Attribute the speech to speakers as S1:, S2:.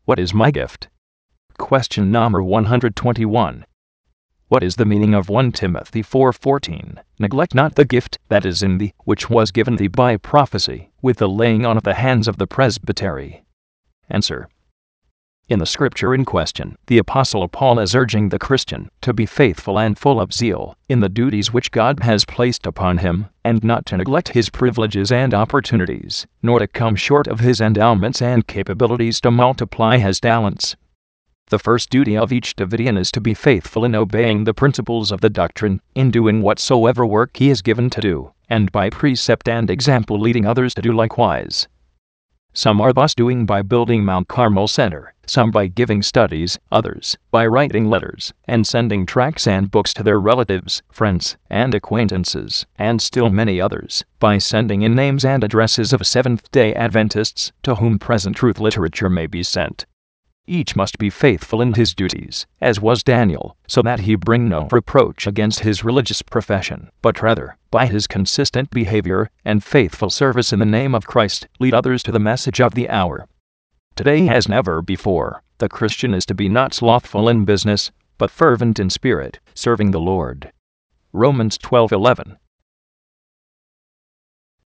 S1: What is my gift? Question number 121. What is the meaning of 1 Timothy 4:14? Neglect not the gift that is in thee, which was given thee by prophecy, with the laying on of the hands of the presbytery. Answer. In the scripture in question, the Apostle Paul is urging the Christian to be faithful and full of zeal in the duties which God has placed upon him, and not to neglect his privileges and opportunities, nor to come short of his endowments and capabilities to multiply his talents. The first duty of each Davidian is to be faithful in obeying the principles of the doctrine, in doing whatsoever work he is given to do, and by precept and example leading others to do likewise. Some are thus doing by building Mount Carmel Center, some by giving studies, others by writing letters and sending tracts and books to their relatives, friends, and acquaintances, and still many others by sending in names and addresses of Seventh-day Adventists to whom present truth literature may be sent. Each must be faithful in his duties, as was Daniel, so that he bring no reproach against his religious profession, but rather, by his consistent behavior and faithful service in the name of Christ, lead others to the message of the hour. Today as never before, the Christian is to be not slothful in business, but fervent in spirit, serving the Lord. Romans 12:11.